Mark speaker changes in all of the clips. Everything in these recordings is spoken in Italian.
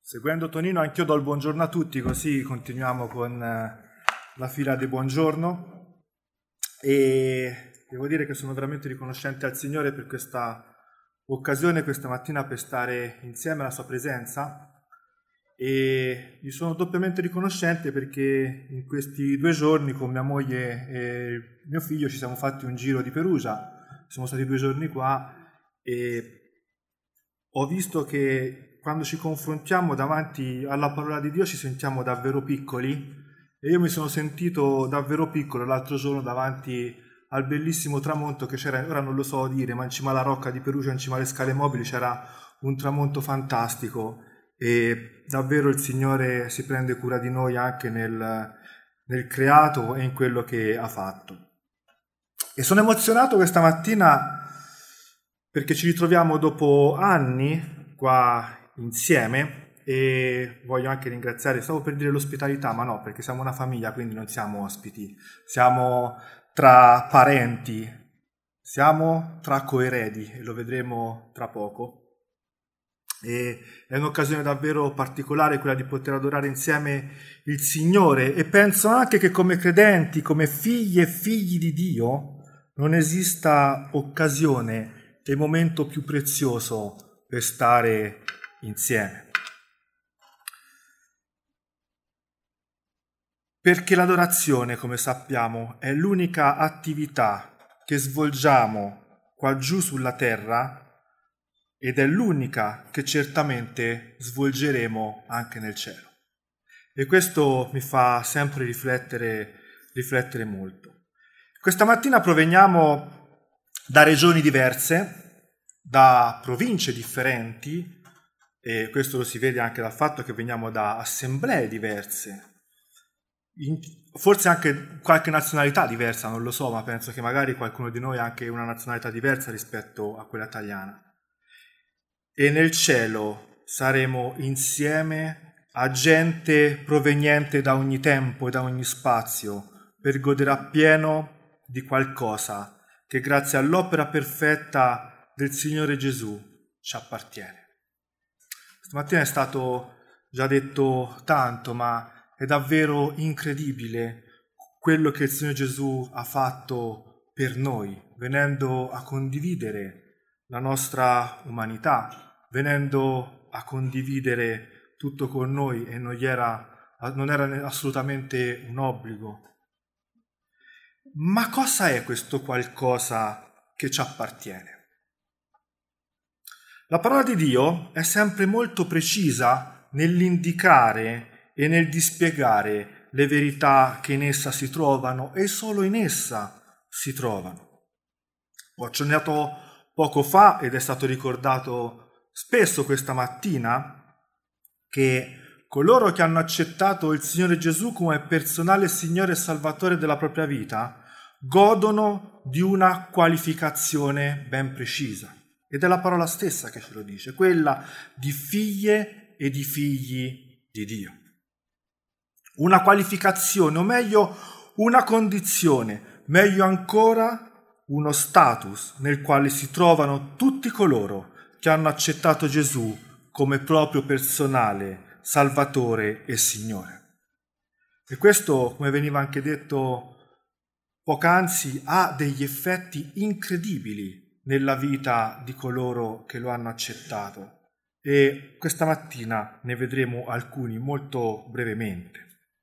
Speaker 1: Seguendo Tonino, anch'io do il buongiorno a tutti, così continuiamo con la fila di buongiorno. E devo dire che sono veramente riconoscente al Signore per questa occasione, questa mattina, per stare insieme alla sua presenza. E gli sono doppiamente riconoscente perché in questi 2 giorni con mia moglie e mio figlio ci siamo fatti un giro di Perugia. Siamo stati 2 giorni qua e ho visto che quando ci confrontiamo davanti alla parola di Dio ci sentiamo davvero piccoli, e io mi sono sentito davvero piccolo l'altro giorno davanti al bellissimo tramonto che c'era, ora non lo so dire, ma in cima alla rocca di Perugia, in cima alle scale mobili c'era un tramonto fantastico, e davvero il Signore si prende cura di noi anche nel creato e in quello che ha fatto. E sono emozionato questa mattina perché ci ritroviamo dopo anni qua insieme, e voglio anche ringraziare, stavo per dire l'ospitalità, ma no, perché siamo una famiglia, quindi non siamo ospiti, siamo tra parenti, siamo tra coeredi e lo vedremo tra poco. E è un'occasione davvero particolare quella di poter adorare insieme il Signore, e penso anche che come credenti, come figli e figli di Dio, non esista occasione e momento più prezioso per stare insieme. Perché l'adorazione, come sappiamo, è l'unica attività che svolgiamo qua giù sulla terra, ed è l'unica che certamente svolgeremo anche nel cielo. E questo mi fa sempre riflettere molto. Questa mattina proveniamo da regioni diverse, da province differenti, e questo lo si vede anche dal fatto che veniamo da assemblee diverse, forse anche qualche nazionalità diversa, non lo so, ma penso che magari qualcuno di noi ha anche una nazionalità diversa rispetto a quella italiana. E nel cielo saremo insieme a gente proveniente da ogni tempo e da ogni spazio, per godere appieno di qualcosa che grazie all'opera perfetta del Signore Gesù ci appartiene. Stamattina è stato già detto tanto, ma è davvero incredibile quello che il Signore Gesù ha fatto per noi, venendo a condividere la nostra umanità, venendo a condividere tutto con noi, e non era assolutamente un obbligo. Ma cosa è questo qualcosa che ci appartiene? La parola di Dio è sempre molto precisa nell'indicare e nel dispiegare le verità che in essa si trovano, e solo in essa si trovano. Ho accennato poco fa, ed è stato ricordato spesso questa mattina, che coloro che hanno accettato il Signore Gesù come personale Signore e Salvatore della propria vita godono di una qualificazione ben precisa. Ed è la parola stessa che ce lo dice, quella di figlie e di figli di Dio. Una qualificazione, o meglio una condizione, meglio ancora uno status nel quale si trovano tutti coloro che hanno accettato Gesù come proprio personale Salvatore e Signore. E questo, come veniva anche detto poc'anzi, ha degli effetti incredibili nella vita di coloro che lo hanno accettato, e questa mattina ne vedremo alcuni molto brevemente.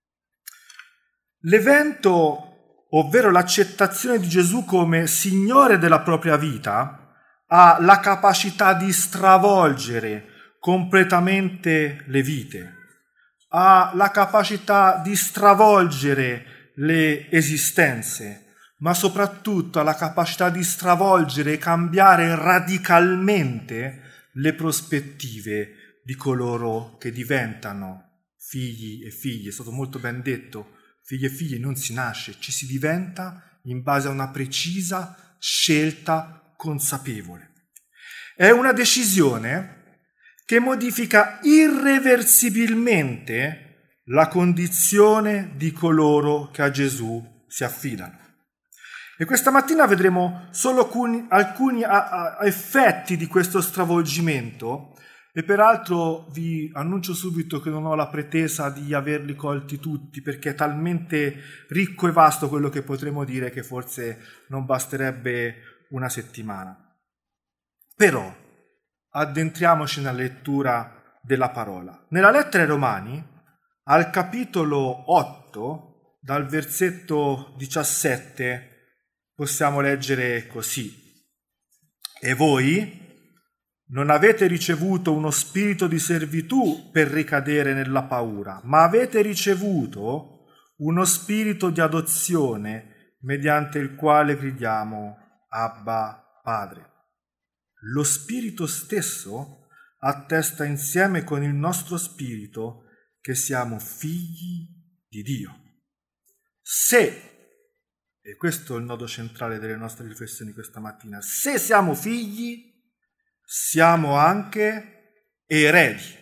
Speaker 1: L'evento, ovvero l'accettazione di Gesù come Signore della propria vita, ha la capacità di stravolgere completamente le vite, ha la capacità di stravolgere le esistenze, ma soprattutto ha la capacità di stravolgere e cambiare radicalmente le prospettive di coloro che diventano figli e figlie. È stato molto ben detto, figli e figlie non si nasce, ci si diventa in base a una precisa scelta consapevole. È una decisione che modifica irreversibilmente la condizione di coloro che a Gesù si affidano. E questa mattina vedremo solo alcuni effetti di questo stravolgimento, E peraltro vi annuncio subito che non ho la pretesa di averli colti tutti, perché è talmente ricco e vasto quello che potremo dire che forse non basterebbe una settimana. Però addentriamoci nella lettura della parola. Nella lettera ai Romani, al capitolo 8, dal versetto 17, possiamo leggere così: e voi non avete ricevuto uno spirito di servitù per ricadere nella paura, ma avete ricevuto uno spirito di adozione mediante il quale gridiamo Abba Padre. Lo spirito stesso attesta insieme con il nostro spirito che siamo figli di Dio. Se, e questo è il nodo centrale delle nostre riflessioni questa mattina, se siamo figli, siamo anche eredi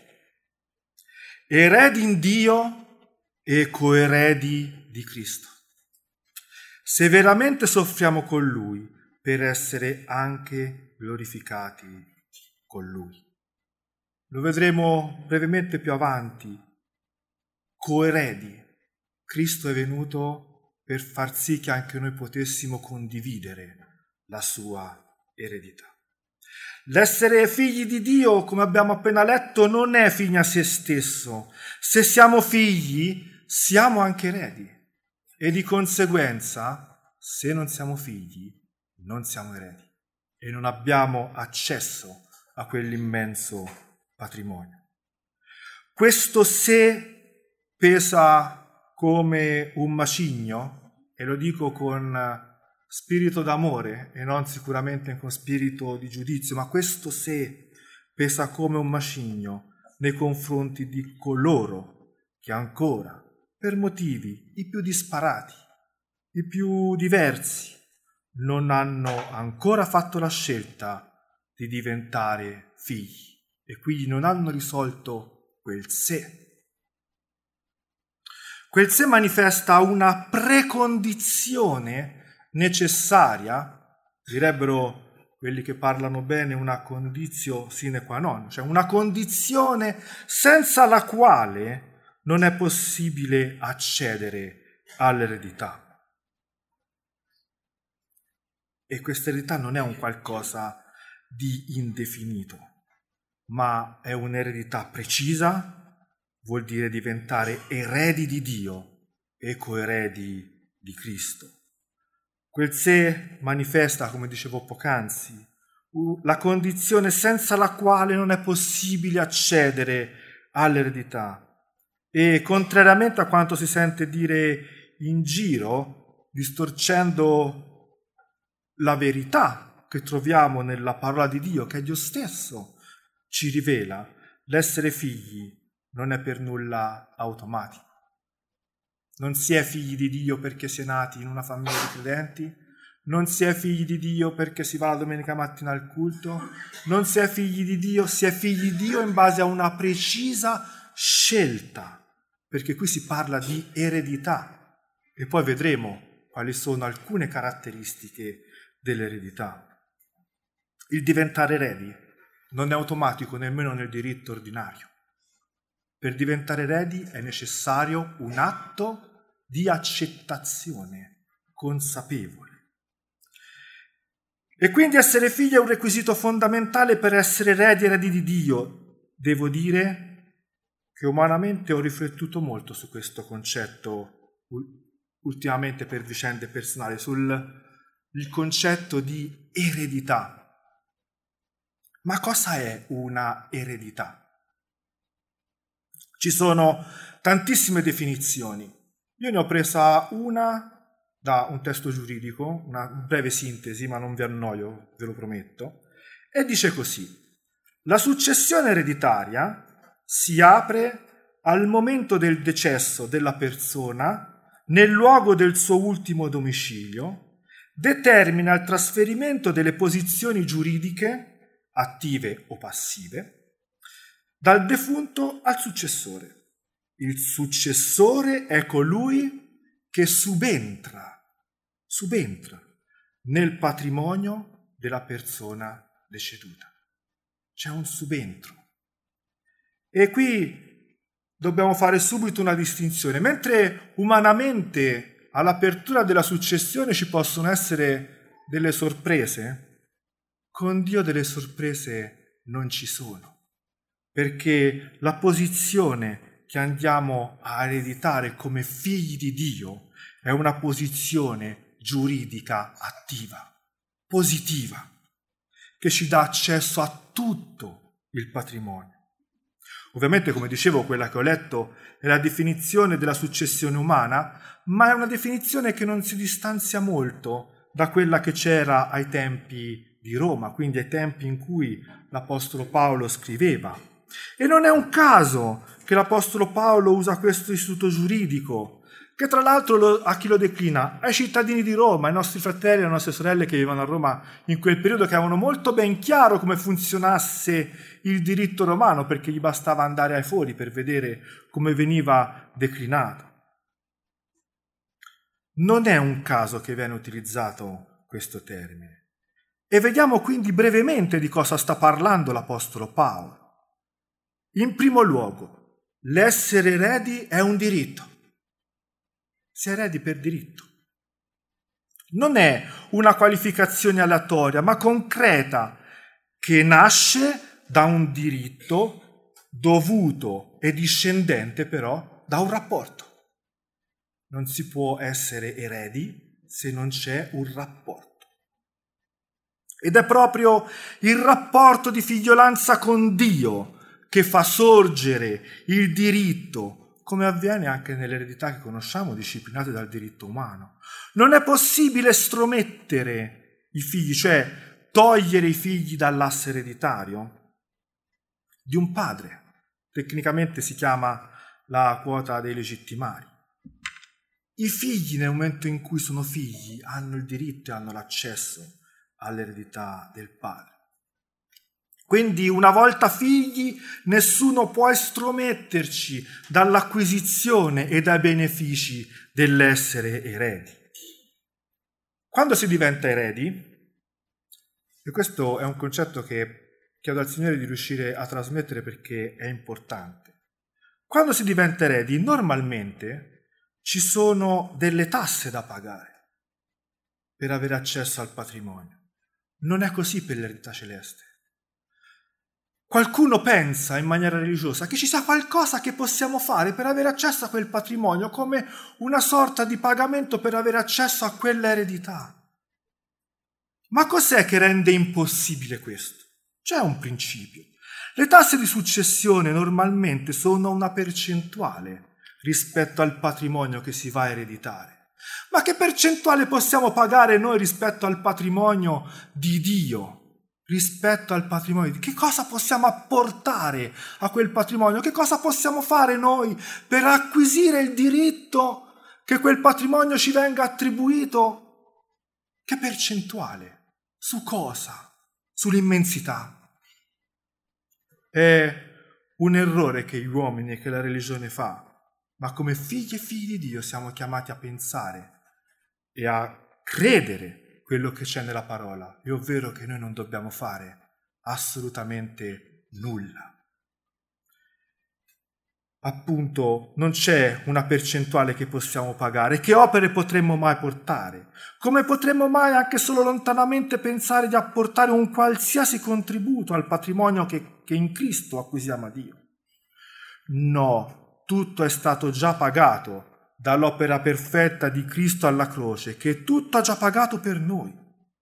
Speaker 1: in Dio e coeredi di Cristo, se veramente soffriamo con Lui per essere anche glorificati con Lui. Lo vedremo brevemente più avanti. Coeredi. Cristo è venuto per far sì che anche noi potessimo condividere la sua eredità. L'essere figli di Dio, come abbiamo appena letto, non è fine a se stesso. Se siamo figli, siamo anche eredi. E di conseguenza, se non siamo figli, non siamo eredi. E non abbiamo accesso a quell'immenso patrimonio. Questo se pesa come un macigno, e lo dico con spirito d'amore e non sicuramente con spirito di giudizio, ma questo se pesa come un macigno nei confronti di coloro che ancora, per motivi i più disparati, i più diversi, non hanno ancora fatto la scelta di diventare figli e quindi non hanno risolto quel se. Quel se manifesta una precondizione necessaria, direbbero quelli che parlano bene, una conditio sine qua non, cioè una condizione senza la quale non è possibile accedere all'eredità. E questa eredità non è un qualcosa di indefinito, ma è un'eredità precisa, vuol dire diventare eredi di Dio e coeredi di Cristo. Quel se manifesta, come dicevo poc'anzi, la condizione senza la quale non è possibile accedere all'eredità. E contrariamente a quanto si sente dire in giro, distorcendo la verità che troviamo nella parola di Dio, che Dio stesso ci rivela, l'essere figli non è per nulla automatico. Non si è figli di Dio perché si è nati in una famiglia di credenti, non si è figli di Dio perché si va la domenica mattina al culto, non si è figli di Dio, si è figli di Dio in base a una precisa scelta, perché qui si parla di eredità e poi vedremo quali sono alcune caratteristiche dell'eredità. Il diventare eredi non è automatico nemmeno nel diritto ordinario. Per diventare eredi è necessario un atto di accettazione consapevole. E quindi essere figli è un requisito fondamentale per essere eredi di Dio. Devo dire che umanamente ho riflettuto molto su questo concetto ultimamente per vicende personali, sul concetto di eredità. Ma cosa è una eredità? Ci sono tantissime definizioni. Io ne ho presa una da un testo giuridico, una breve sintesi, ma non vi annoio, ve lo prometto, e dice così: la successione ereditaria si apre al momento del decesso della persona nel luogo del suo ultimo domicilio, determina il trasferimento delle posizioni giuridiche, attive o passive, dal defunto al successore. Il successore è colui che subentra nel patrimonio della persona deceduta. C'è un subentro. E qui dobbiamo fare subito una distinzione. Mentre umanamente all'apertura della successione ci possono essere delle sorprese, con Dio delle sorprese non ci sono, perché la posizione che andiamo a ereditare come figli di Dio è una posizione giuridica attiva, positiva, che ci dà accesso a tutto il patrimonio. Ovviamente, come dicevo, quella che ho letto è la definizione della successione umana, ma è una definizione che non si distanzia molto da quella che c'era ai tempi di Roma, quindi ai tempi in cui l'Apostolo Paolo scriveva. E non è un caso che l'Apostolo Paolo usa questo istituto giuridico, che tra l'altro a chi lo declina? Ai cittadini di Roma, ai nostri fratelli e alle nostre sorelle che vivevano a Roma in quel periodo, che avevano molto ben chiaro come funzionasse il diritto romano, perché gli bastava andare ai fori per vedere come veniva declinato. Non è un caso che viene utilizzato questo termine. E vediamo quindi brevemente di cosa sta parlando l'Apostolo Paolo. In primo luogo, l'essere eredi è un diritto. Si è eredi per diritto. Non è una qualificazione aleatoria, ma concreta, che nasce da un diritto dovuto e discendente però da un rapporto. Non si può essere eredi se non c'è un rapporto. Ed è proprio il rapporto di figliolanza con Dio che fa sorgere il diritto, come avviene anche nell'eredità che conosciamo, disciplinate dal diritto umano. Non è possibile estromettere i figli, cioè togliere i figli dall'asse ereditario di un padre. Tecnicamente si chiama la quota dei legittimari. I figli, nel momento in cui sono figli, hanno il diritto e hanno l'accesso all'eredità del padre. Quindi, una volta figli, nessuno può estrometterci dall'acquisizione e dai benefici dell'essere eredi. Quando si diventa eredi, e questo è un concetto che chiedo al Signore di riuscire a trasmettere perché è importante, quando si diventa eredi, normalmente ci sono delle tasse da pagare per avere accesso al patrimonio. Non è così per l'eredità celeste. Qualcuno pensa in maniera religiosa che ci sia qualcosa che possiamo fare per avere accesso a quel patrimonio, come una sorta di pagamento per avere accesso a quella eredità. Ma cos'è che rende impossibile questo? C'è un principio. Le tasse di successione normalmente sono una percentuale rispetto al patrimonio che si va a ereditare. Ma che percentuale possiamo pagare noi rispetto al patrimonio di Dio? Rispetto al patrimonio, che cosa possiamo apportare a quel patrimonio? Che cosa possiamo fare noi per acquisire il diritto che quel patrimonio ci venga attribuito? Che percentuale? Su cosa? Sull'immensità. È un errore che gli uomini e che la religione fa, ma come figli e figli di Dio siamo chiamati a pensare e a credere quello che c'è nella parola, è ovvero che noi non dobbiamo fare assolutamente nulla. Appunto, non c'è una percentuale che possiamo pagare. Che opere potremmo mai portare? Come potremmo mai anche solo lontanamente pensare di apportare un qualsiasi contributo al patrimonio che in Cristo acquisiamo a Dio? No, tutto è stato già pagato dall'opera perfetta di Cristo alla croce, che tutto ha già pagato per noi.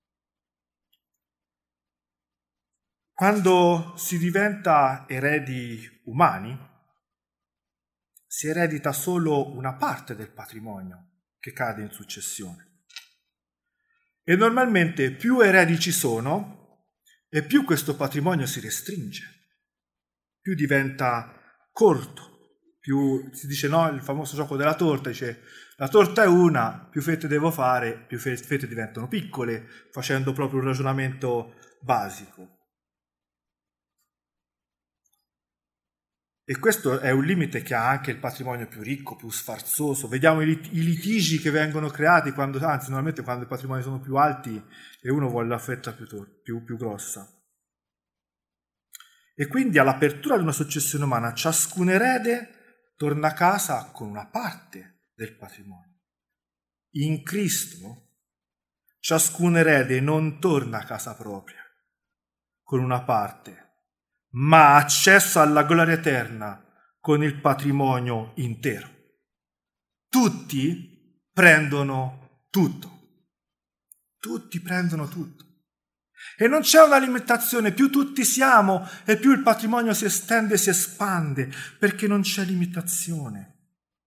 Speaker 1: Quando si diventa eredi umani, si eredita solo una parte del patrimonio che cade in successione. E normalmente più eredi ci sono e più questo patrimonio si restringe, più diventa corto. Più si dice, no, il famoso gioco della torta, dice la torta è una, più fette devo fare, più fette diventano piccole, facendo proprio un ragionamento basico. E questo è un limite che ha anche il patrimonio più ricco, più sfarzoso. Vediamo i litigi che vengono creati, normalmente quando i patrimoni sono più alti e uno vuole la fetta più grossa. E quindi all'apertura di una successione umana ciascun erede torna a casa con una parte del patrimonio. In Cristo ciascun erede non torna a casa propria con una parte, ma ha accesso alla gloria eterna con il patrimonio intero. Tutti prendono tutto. Tutti prendono tutto. E non c'è una limitazione, più tutti siamo e più il patrimonio si estende e si espande, perché non c'è limitazione.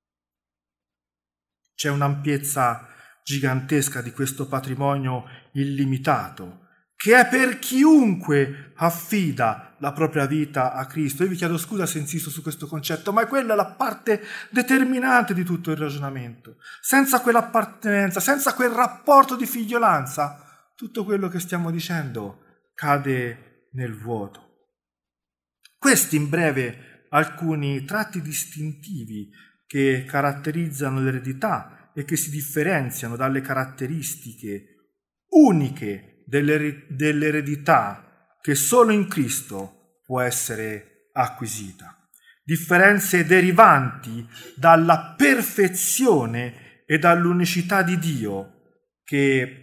Speaker 1: C'è un'ampiezza gigantesca di questo patrimonio illimitato, che è per chiunque affida la propria vita a Cristo. Io vi chiedo scusa se insisto su questo concetto, ma quella è la parte determinante di tutto il ragionamento. Senza quell'appartenenza, senza quel rapporto di figliolanza, tutto quello che stiamo dicendo cade nel vuoto. Questi in breve alcuni tratti distintivi che caratterizzano l'eredità e che si differenziano dalle caratteristiche uniche dell'eredità che solo in Cristo può essere acquisita. Differenze derivanti dalla perfezione e dall'unicità di Dio che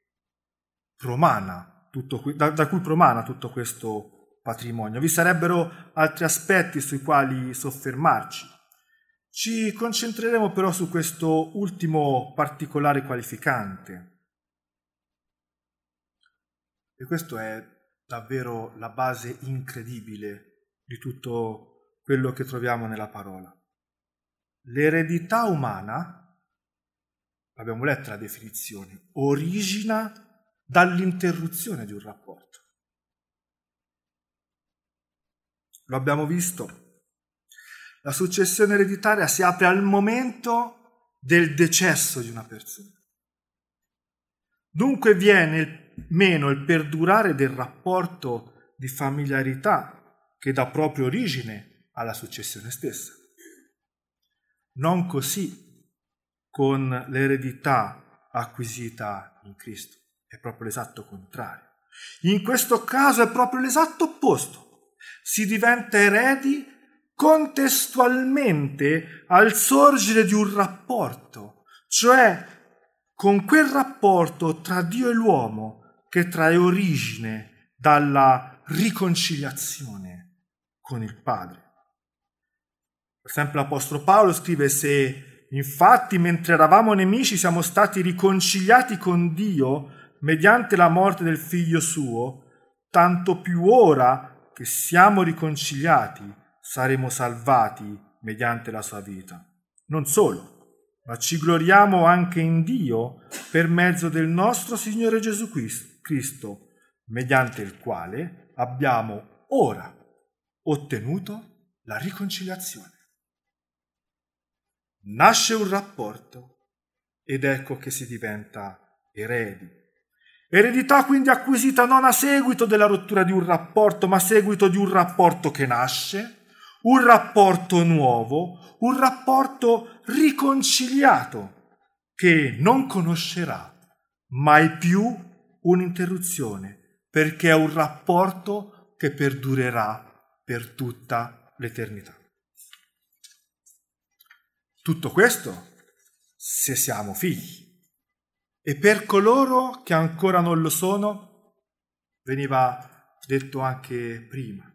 Speaker 1: da cui promana tutto questo patrimonio. Vi sarebbero altri aspetti sui quali soffermarci. Ci concentreremo però su questo ultimo particolare qualificante. E questo è davvero la base incredibile di tutto quello che troviamo nella parola. L'eredità umana, abbiamo letto la definizione, origina dall'interruzione di un rapporto. Lo abbiamo visto. La successione ereditaria si apre al momento del decesso di una persona. Dunque viene meno il perdurare del rapporto di familiarità che dà proprio origine alla successione stessa. Non così con l'eredità acquisita in Cristo, è proprio l'esatto contrario. In questo caso è proprio l'esatto opposto. Si diventa eredi contestualmente al sorgere di un rapporto, cioè con quel rapporto tra Dio e l'uomo che trae origine dalla riconciliazione con il Padre. Per esempio l'Apostolo Paolo scrive: se infatti mentre eravamo nemici siamo stati riconciliati con Dio mediante la morte del Figlio suo, tanto più ora che siamo riconciliati saremo salvati mediante la sua vita. Non solo, ma ci gloriamo anche in Dio per mezzo del nostro Signore Gesù Cristo, mediante il quale abbiamo ora ottenuto la riconciliazione. Nasce un rapporto ed ecco che si diventa eredi. Eredità quindi acquisita non a seguito della rottura di un rapporto, ma a seguito di un rapporto che nasce, un rapporto nuovo, un rapporto riconciliato che non conoscerà mai più un'interruzione, perché è un rapporto che perdurerà per tutta l'eternità. Tutto questo se siamo figli. E per coloro che ancora non lo sono, veniva detto anche prima.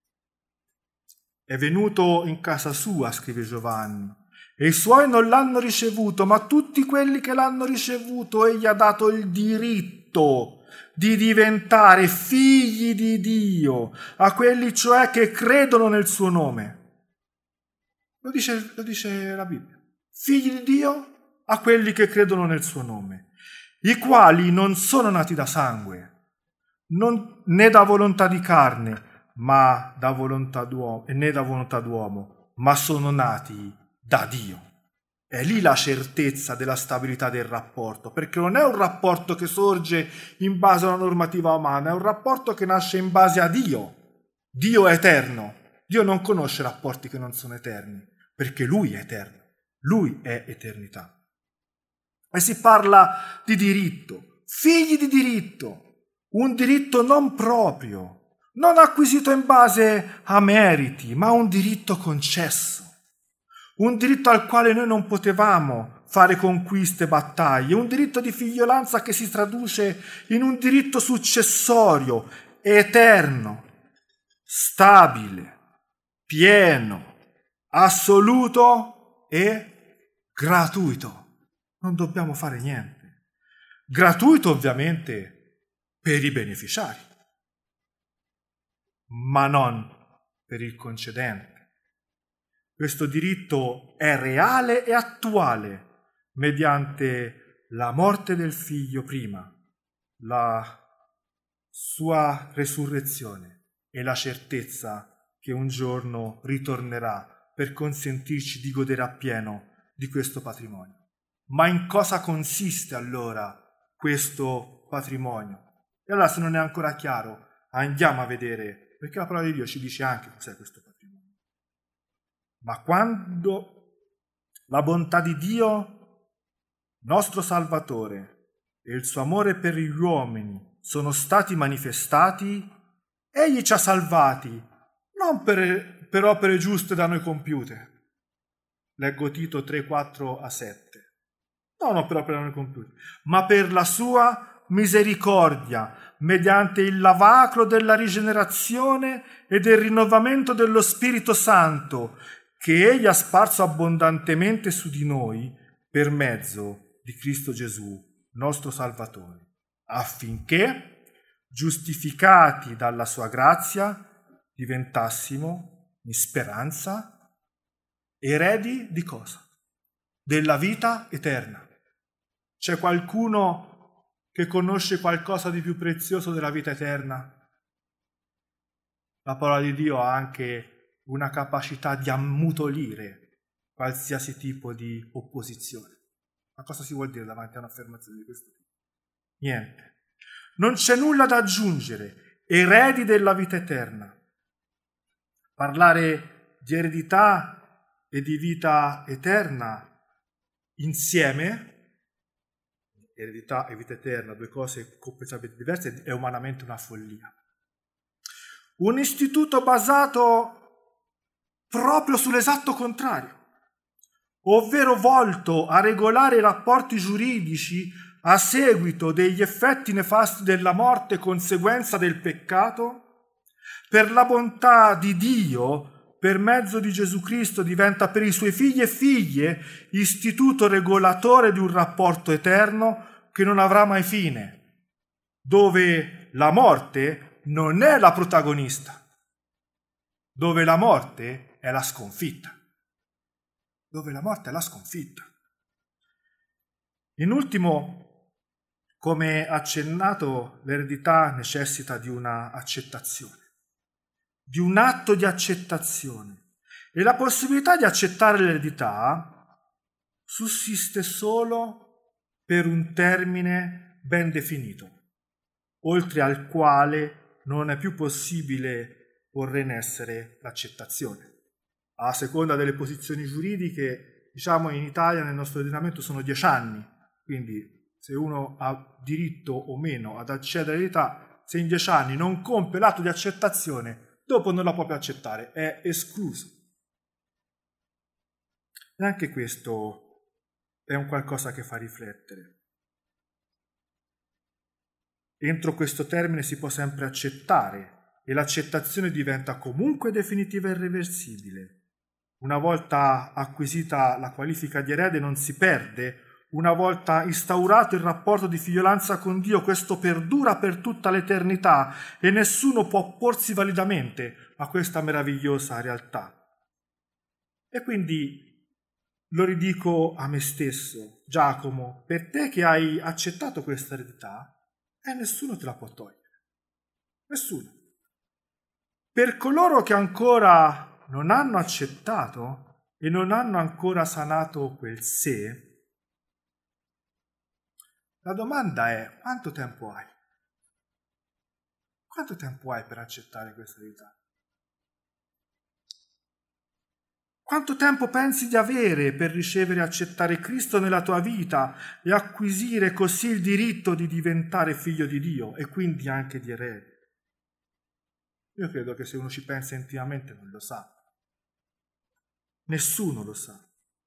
Speaker 1: È venuto in casa sua, scrive Giovanni, e i suoi non l'hanno ricevuto, ma tutti quelli che l'hanno ricevuto egli ha dato il diritto di diventare figli di Dio, a quelli cioè che credono nel suo nome. Lo dice la Bibbia. Figli di Dio a quelli che credono nel suo nome, i quali non sono nati da sangue, né da volontà di carne, ma da volontà d'uomo, né da volontà d'uomo, ma sono nati da Dio. È lì la certezza della stabilità del rapporto, perché non è un rapporto che sorge in base a una normativa umana, è un rapporto che nasce in base a Dio. Dio è eterno. Dio non conosce rapporti che non sono eterni, perché Lui è eterno. Lui è eternità. E si parla di diritto, figli di diritto, un diritto non proprio, non acquisito in base a meriti, ma un diritto concesso, un diritto al quale noi non potevamo fare conquiste e battaglie, un diritto di figliolanza che si traduce in un diritto successorio, eterno, stabile, pieno, assoluto e gratuito. Non dobbiamo fare niente. Gratuito ovviamente per i beneficiari, ma non per il concedente. Questo diritto è reale e attuale mediante la morte del figlio prima, la sua resurrezione e la certezza che un giorno ritornerà per consentirci di godere appieno di questo patrimonio. Ma in cosa consiste allora questo patrimonio? E allora, se non è ancora chiaro, andiamo a vedere, perché la parola di Dio ci dice anche cos'è questo patrimonio. Ma quando la bontà di Dio, nostro Salvatore, e il suo amore per gli uomini sono stati manifestati, egli ci ha salvati, non per opere giuste da noi compiute. Leggo Tito 3, 4-7. Non per opere da noi compiute, ma per la sua misericordia, mediante il lavacro della rigenerazione e del rinnovamento dello Spirito Santo, che egli ha sparso abbondantemente su di noi per mezzo di Cristo Gesù, nostro Salvatore, affinché, giustificati dalla sua grazia, diventassimo in speranza eredi di cosa? Della vita eterna. C'è qualcuno che conosce qualcosa di più prezioso della vita eterna? La parola di Dio ha anche una capacità di ammutolire qualsiasi tipo di opposizione. Ma cosa si vuol dire davanti a un'affermazione di questo tipo? Niente. Non c'è nulla da aggiungere. Eredi della vita eterna. Parlare di eredità e di vita eterna insieme, eredità e vita eterna, due cose completamente diverse, è umanamente una follia. Un istituto basato proprio sull'esatto contrario, ovvero volto a regolare i rapporti giuridici a seguito degli effetti nefasti della morte conseguenza del peccato, per la bontà di Dio, per mezzo di Gesù Cristo, diventa per i suoi figli e figlie istituto regolatore di un rapporto eterno che non avrà mai fine, dove la morte non è la protagonista, dove la morte è la sconfitta. Dove la morte è la sconfitta. In ultimo, come accennato, l'eredità necessita di una accettazione, di un atto di accettazione. E la possibilità di accettare l'eredità sussiste solo per un termine ben definito, oltre al quale non è più possibile porre in essere l'accettazione. A seconda delle posizioni giuridiche, diciamo in Italia nel nostro ordinamento sono 10 anni, quindi se uno ha diritto o meno ad accedere all'eredità, se in 10 anni non compie l'atto di accettazione, dopo non la può più accettare, è escluso. E anche questo è un qualcosa che fa riflettere. Entro questo termine si può sempre accettare e l'accettazione diventa comunque definitiva e irreversibile. Una volta acquisita la qualifica di erede non si perde, una volta instaurato il rapporto di figliolanza con Dio questo perdura per tutta l'eternità e nessuno può opporsi validamente a questa meravigliosa realtà. E quindi lo ridico a me stesso, Giacomo, per te che hai accettato questa eredità, nessuno te la può togliere. Nessuno. Per coloro che ancora non hanno accettato e non hanno ancora sanato quel sé, la domanda è: quanto tempo hai? Quanto tempo hai per accettare questa verità? Quanto tempo pensi di avere per ricevere e accettare Cristo nella tua vita e acquisire così il diritto di diventare figlio di Dio e quindi anche di erede? Io credo che se uno ci pensa intimamente non lo sa. Nessuno lo sa.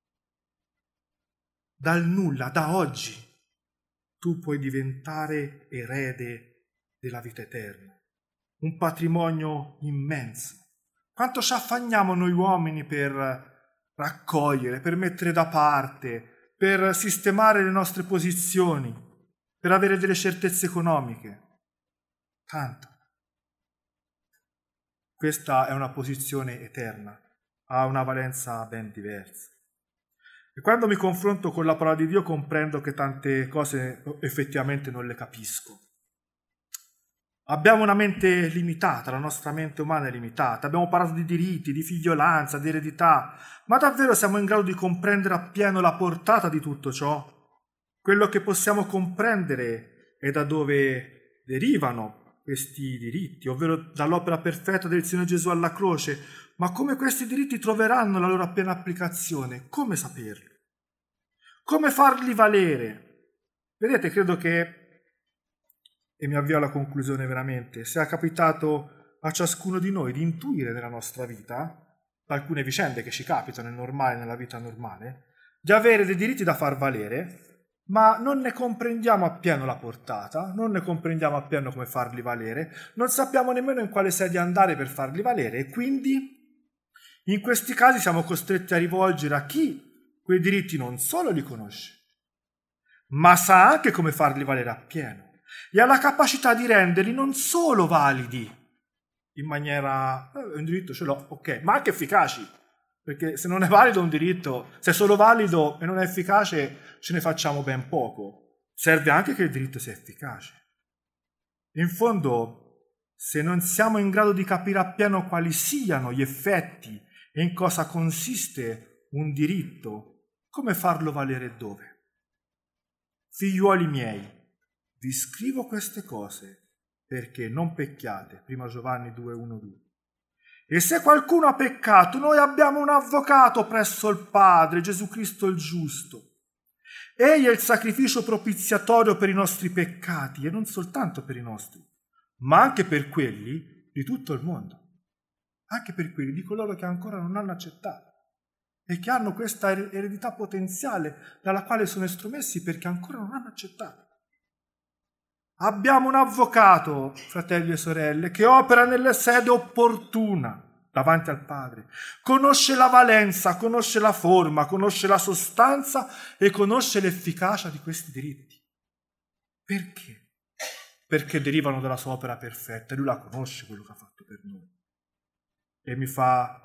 Speaker 1: Dal nulla, da oggi, tu puoi diventare erede della vita eterna. Un patrimonio immenso. Quanto ci affanniamo noi uomini per raccogliere, per mettere da parte, per sistemare le nostre posizioni, per avere delle certezze economiche. Tanto. Questa è una posizione eterna, ha una valenza ben diversa. E quando mi confronto con la parola di Dio comprendo che tante cose effettivamente non le capisco. Abbiamo una mente limitata, la nostra mente umana è limitata. Abbiamo parlato di diritti, di figliolanza, di eredità, ma davvero siamo in grado di comprendere appieno la portata di tutto ciò? Quello che possiamo comprendere è da dove derivano questi diritti, ovvero dall'opera perfetta del Signore Gesù alla croce, ma come questi diritti troveranno la loro piena applicazione? Come saperlo? Come farli valere? Vedete, credo che, e mi avvio alla conclusione veramente, sia capitato a ciascuno di noi di intuire nella nostra vita, da alcune vicende che ci capitano nella vita normale, di avere dei diritti da far valere, ma non ne comprendiamo appieno la portata, non ne comprendiamo appieno come farli valere, non sappiamo nemmeno in quale sede andare per farli valere e quindi in questi casi siamo costretti a rivolgere a chi quei diritti non solo li conosce, ma sa anche come farli valere appieno e ha la capacità di renderli non solo validi in maniera un diritto ce l'ho, ok, ma anche efficaci, perché se non è valido un diritto, se è solo valido e non è efficace ce ne facciamo ben poco. Serve anche che il diritto sia efficace. In fondo, se non siamo in grado di capire appieno quali siano gli effetti e in cosa consiste un diritto, come farlo valere e dove? Figliuoli miei, vi scrivo queste cose perché non pecchiate. 1 Giovanni 2:1-2. E se qualcuno ha peccato, noi abbiamo un avvocato presso il Padre, Gesù Cristo il giusto. Egli è il sacrificio propiziatorio per i nostri peccati, e non soltanto per i nostri, ma anche per quelli di tutto il mondo, anche per quelli di coloro che ancora non hanno accettato e che hanno questa eredità potenziale dalla quale sono estromessi perché ancora non hanno accettato. Abbiamo un avvocato, fratelli e sorelle, che opera nelle sede opportuna davanti al Padre. Conosce la valenza, conosce la forma, conosce la sostanza e conosce l'efficacia di questi diritti. Perché? Perché derivano dalla sua opera perfetta. Lui la conosce, quello che ha fatto per noi. E mi fa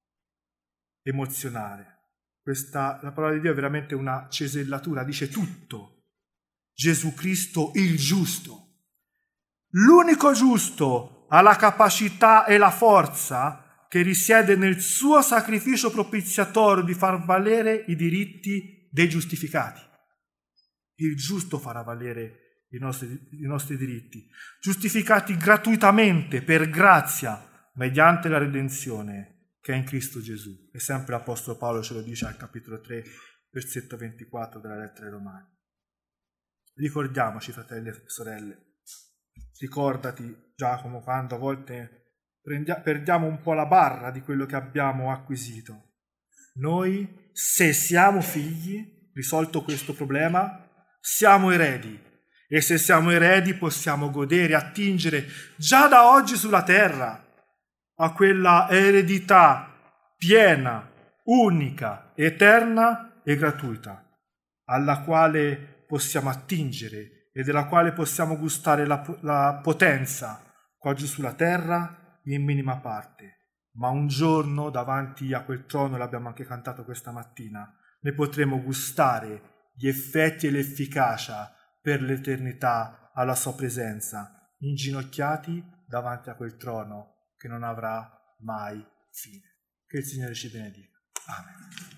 Speaker 1: emozionare. La parola di Dio è veramente una cesellatura, dice tutto. Gesù Cristo il giusto. L'unico giusto ha la capacità e la forza che risiede nel suo sacrificio propiziatorio di far valere i diritti dei giustificati. Il giusto farà valere i nostri diritti, giustificati gratuitamente per grazia mediante la redenzione che è in Cristo Gesù. E sempre l'Apostolo Paolo ce lo dice al capitolo 3, versetto 24 della lettera ai Romani. Ricordiamoci, fratelli e sorelle, ricordati, Giacomo, quando a volte perdiamo un po' la barra di quello che abbiamo acquisito. Noi, se siamo figli, risolto questo problema, siamo eredi. E se siamo eredi possiamo godere, attingere già da oggi sulla terra a quella eredità piena, unica, eterna e gratuita, alla quale possiamo attingere e della quale possiamo gustare la potenza qua giù sulla terra in minima parte. Ma un giorno davanti a quel trono, l'abbiamo anche cantato questa mattina, ne potremo gustare gli effetti e l'efficacia per l'eternità alla sua presenza, inginocchiati davanti a quel trono che non avrà mai fine. Che il Signore ci benedica. Amen.